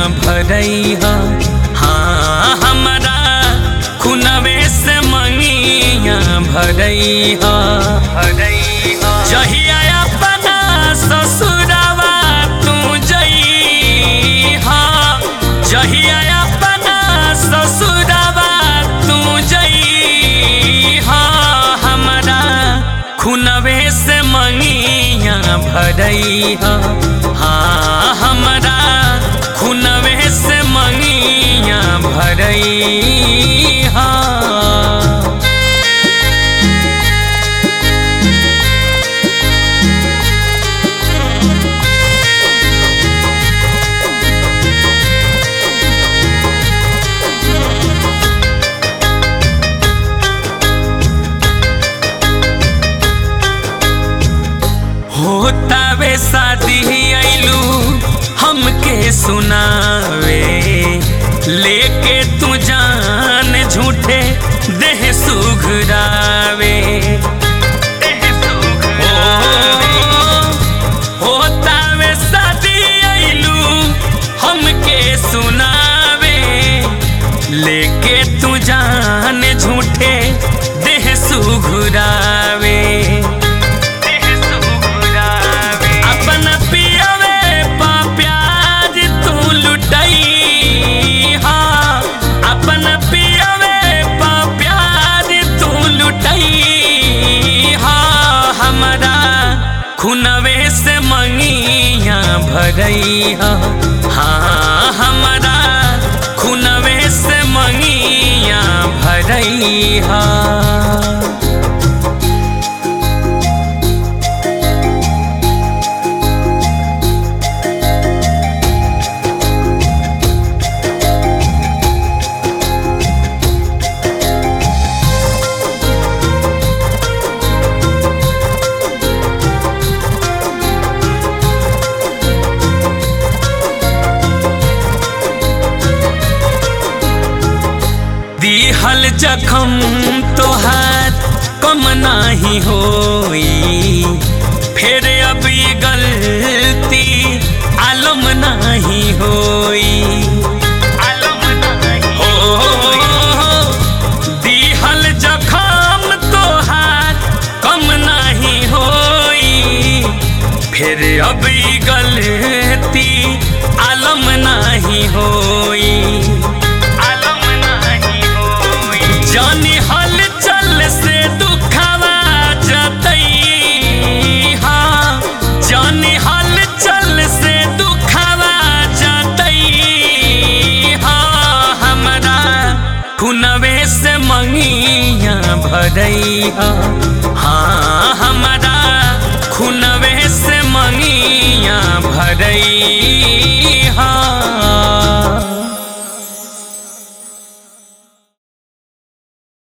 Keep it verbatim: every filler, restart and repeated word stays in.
भरैहा। हाँ हमरा खुनवे से मंगिया भरैहा भरैहा। जहिया अपना ससुरवा तू जइहा, जहिया अपना ससुरवा तू जइहा, हमरा खुनवे से मंगिया भरैहा। हाँ हमरा खुनवे से मंगिया भरैहा। होतावे शादी आइलू हमके सुनावे, लेके तू जान झूठे देह सुघरावे। होतावे शादी आइलू हमके सुनावे, लेके तू जान झूठे देह सुघरावे। खुनवे से मंगिया भरैहा। हाँ हमरा खुनवे से मंगिया भरैहा। दिहल जखम तोहार कम नाही होई, फिर अब ये गलती आलम नाही होई। आलम नाही होई। दिहल जखम तोहार कम नाही होई, फिर अब ये गलती आलम नाही होई। जानी हल चल से दुखवा जतैहा, जानी हल चल से दुखवा जतैहा, हमरा खुनवे से मंगिया भरैहा। हाँ हमरा खुनवे से मंगिया भरैहा।